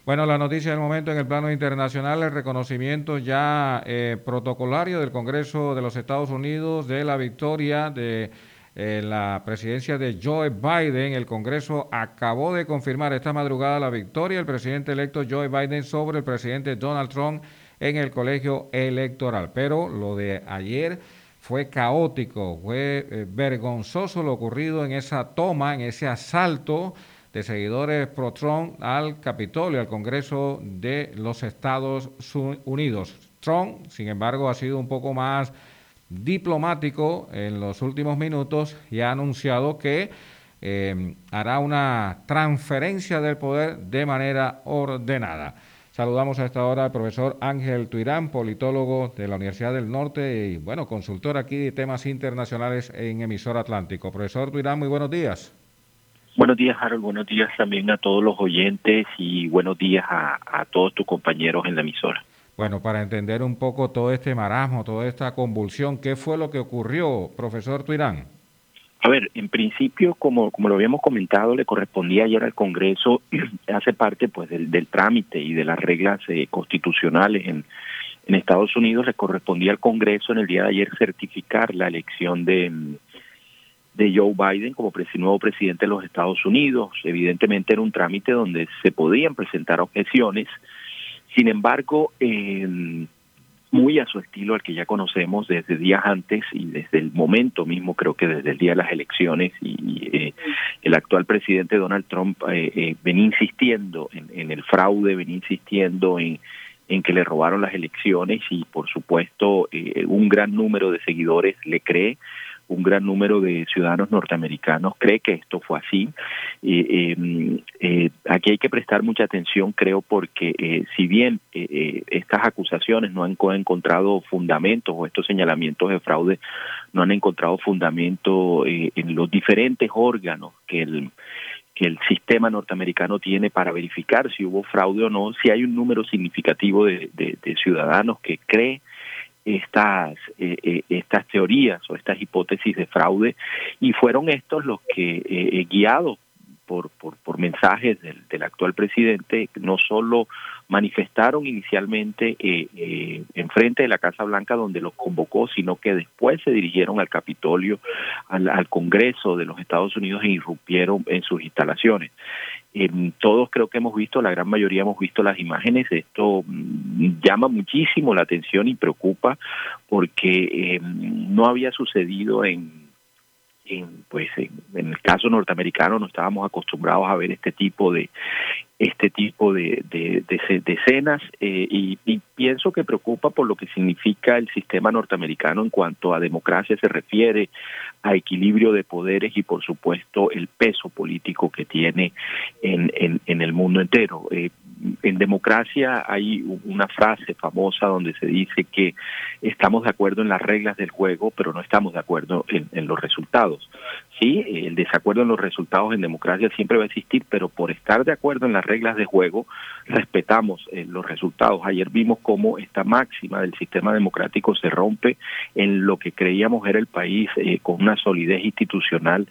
Bueno, la noticia del momento en el plano internacional, el reconocimiento ya protocolario del Congreso de los Estados Unidos de la victoria de la presidencia de Joe Biden. El Congreso acabó de confirmar esta madrugada la victoria del presidente electo Joe Biden sobre el presidente Donald Trump en el colegio electoral. Pero lo de ayer fue caótico, fue vergonzoso lo ocurrido en esa toma, en ese asalto de seguidores pro-Trump al Capitolio, al Congreso de los Estados Unidos. Trump, sin embargo, ha sido un poco más diplomático en los últimos minutos y ha anunciado que hará una transferencia del poder de manera ordenada. Saludamos a esta hora al profesor Ángel Tuirán, politólogo de la Universidad del Norte y, bueno, consultor aquí de temas internacionales en Emisora Atlántico. Profesor Tuirán, muy buenos días. Buenos días, Harold. Buenos días también a todos los oyentes y buenos días a todos tus compañeros en la emisora. Bueno, para entender un poco todo este marasmo, toda esta convulsión, ¿qué fue lo que ocurrió, profesor Tuirán? A ver, en principio, como lo habíamos comentado, le correspondía ayer al Congreso, hace parte pues del trámite y de las reglas constitucionales en Estados Unidos, le correspondía al Congreso en el día de ayer certificar la elección de Joe Biden como nuevo presidente de los Estados Unidos. Evidentemente era un trámite donde se podían presentar objeciones. Sin embargo, muy a su estilo, al que ya conocemos desde días antes y desde el momento mismo, creo que desde el día de las elecciones, y el actual presidente Donald Trump venía insistiendo en el fraude, venía insistiendo en que le robaron las elecciones y, por supuesto, un gran número de seguidores le cree. Un gran número de ciudadanos norteamericanos cree que esto fue así. Aquí hay que prestar mucha atención, creo, porque si bien estas acusaciones no han encontrado fundamentos o estos señalamientos de fraude no han encontrado fundamento en los diferentes órganos que el sistema norteamericano tiene para verificar si hubo fraude o no, si hay un número significativo de ciudadanos que cree estas teorías o estas hipótesis de fraude, y fueron estos los que, guiados por mensajes del actual presidente, no solo manifestaron inicialmente en frente de la Casa Blanca donde los convocó, sino que después se dirigieron al Capitolio, al Congreso de los Estados Unidos e irrumpieron en sus instalaciones. Todos creo que hemos visto, la gran mayoría hemos visto las imágenes. Esto llama muchísimo la atención y preocupa porque no había sucedido en el caso norteamericano. No estábamos acostumbrados a ver este tipo de escenas, y pienso que preocupa por lo que significa el sistema norteamericano en cuanto a democracia se refiere, a equilibrio de poderes y, por supuesto, el peso político que tiene en el mundo entero. En democracia hay una frase famosa donde se dice que estamos de acuerdo en las reglas del juego, pero no estamos de acuerdo en los resultados. Sí, el desacuerdo en los resultados en democracia siempre va a existir, pero por estar de acuerdo en las reglas de juego, respetamos los resultados. Ayer vimos cómo esta máxima del sistema democrático se rompe en lo que creíamos era el país con una solidez institucional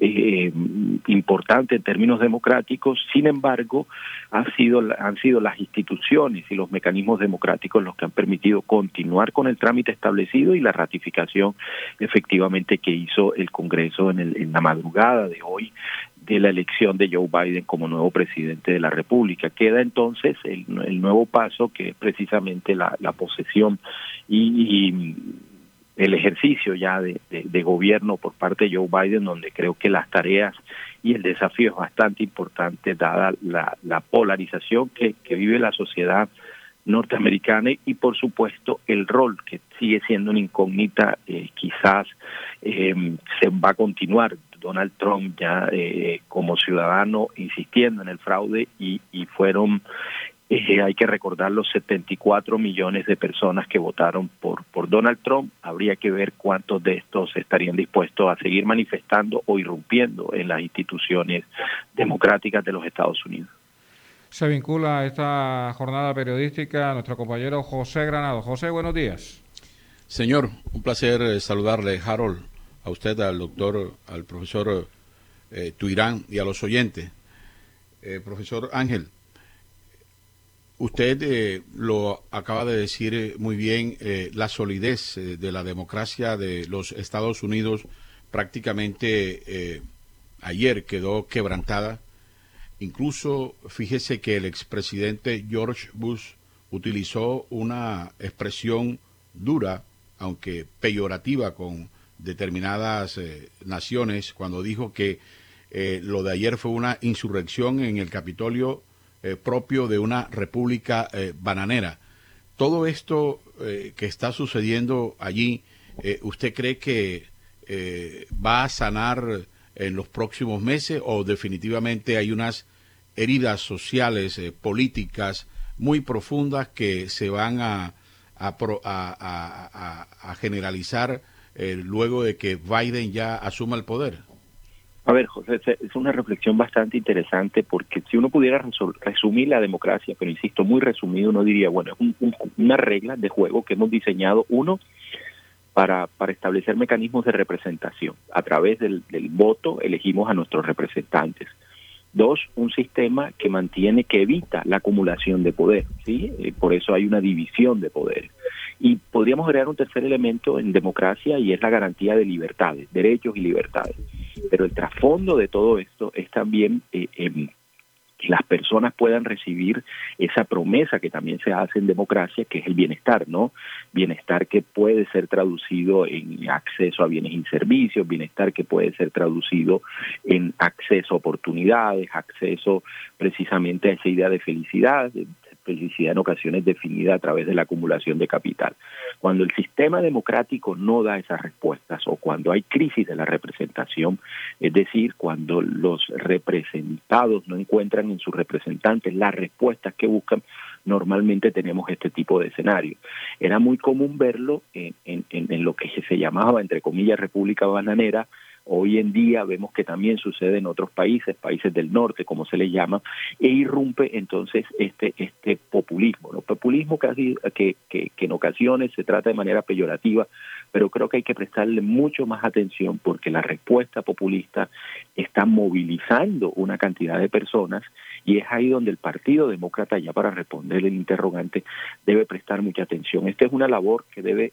importante en términos democráticos. Sin embargo, han sido las instituciones y los mecanismos democráticos los que han permitido continuar con el trámite establecido y la ratificación efectivamente que hizo el Congreso en la madrugada de hoy de la elección de Joe Biden como nuevo presidente de la República. Queda entonces el nuevo paso, que es precisamente la posesión y el ejercicio ya de gobierno por parte de Joe Biden, donde creo que las tareas y el desafío es bastante importante dada la polarización que vive la sociedad norteamericana y, por supuesto, el rol que sigue siendo una incógnita, quizás se va a continuar. Donald Trump ya como ciudadano insistiendo en el fraude y fueron, hay que recordar, los 74 millones de personas que votaron por Donald Trump. Habría que ver cuántos de estos estarían dispuestos a seguir manifestando o irrumpiendo en las instituciones democráticas de los Estados Unidos. Se vincula a esta jornada periodística nuestro compañero José Granado. José, buenos días. Señor, un placer saludarle, Harold, a usted, al profesor Tuirán y a los oyentes. Profesor Ángel, Usted lo acaba de decir muy bien, la solidez de la democracia de los Estados Unidos prácticamente ayer quedó quebrantada. Incluso fíjese que el expresidente George Bush utilizó una expresión dura, aunque peyorativa, con determinadas naciones, cuando dijo que lo de ayer fue una insurrección en el Capitolio propio de una república bananera. Todo esto que está sucediendo allí, ¿usted cree que va a sanar en los próximos meses o definitivamente hay unas heridas sociales, políticas muy profundas que se van a generalizar luego de que Biden ya asuma el poder? A ver, José, es una reflexión bastante interesante porque si uno pudiera resumir la democracia, pero insisto, muy resumido, uno diría, bueno, es una regla de juego que hemos diseñado, uno, para establecer mecanismos de representación. A través del voto elegimos a nuestros representantes. Dos, un sistema que evita la acumulación de poder, ¿sí? Por eso hay una división de poderes. Y podríamos agregar un tercer elemento en democracia y es la garantía de libertades, derechos y libertades. Pero el trasfondo de todo esto es también que las personas puedan recibir esa promesa que también se hace en democracia, que es el bienestar, ¿no? Bienestar que puede ser traducido en acceso a bienes y servicios, bienestar que puede ser traducido en acceso a oportunidades, acceso precisamente a esa idea de felicidad en ocasiones definida a través de la acumulación de capital. Cuando el sistema democrático no da esas respuestas o cuando hay crisis de la representación, es decir, cuando los representados no encuentran en sus representantes las respuestas que buscan, normalmente tenemos este tipo de escenario. Era muy común verlo en lo que se llamaba, entre comillas, República Bananera. Hoy en día vemos que también sucede en otros países del norte, como se le llama, e irrumpe entonces este populismo, ¿no? Populismo que en ocasiones se trata de manera peyorativa, pero creo que hay que prestarle mucho más atención porque la respuesta populista está movilizando una cantidad de personas y es ahí donde el Partido Demócrata, ya para responder el interrogante, debe prestar mucha atención. Esta es una labor que debe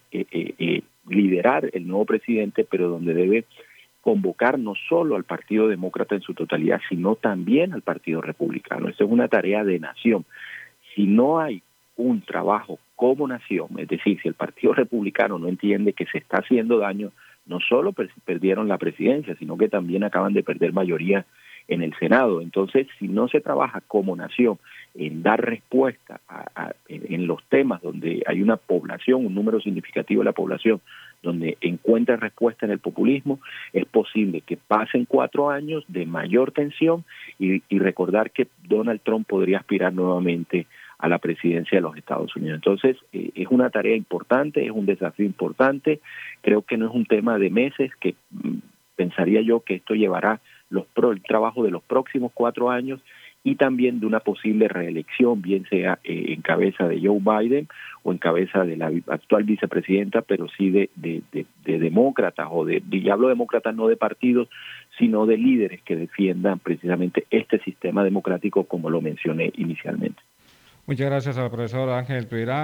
liderar el nuevo presidente, pero donde debe convocar no solo al Partido Demócrata en su totalidad, sino también al Partido Republicano. Esa es una tarea de nación. Si no hay un trabajo como nación, es decir, si el Partido Republicano no entiende que se está haciendo daño, no solo perdieron la presidencia, sino que también acaban de perder mayoría en el Senado. Entonces, si no se trabaja como nación en dar respuesta en los temas donde hay una población, un número significativo de la población, donde encuentra respuesta en el populismo, es posible que pasen 4 años de mayor tensión y recordar que Donald Trump podría aspirar nuevamente a la presidencia de los Estados Unidos. Entonces, es una tarea importante, es un desafío importante, creo que no es un tema de meses, que pensaría yo que esto llevará el trabajo de los próximos 4 años y también de una posible reelección, bien sea en cabeza de Joe Biden o en cabeza de la actual vicepresidenta, pero sí de demócratas, y hablo de demócratas no de partidos, sino de líderes que defiendan precisamente este sistema democrático como lo mencioné inicialmente. Muchas gracias al profesor Ángel Tuirán.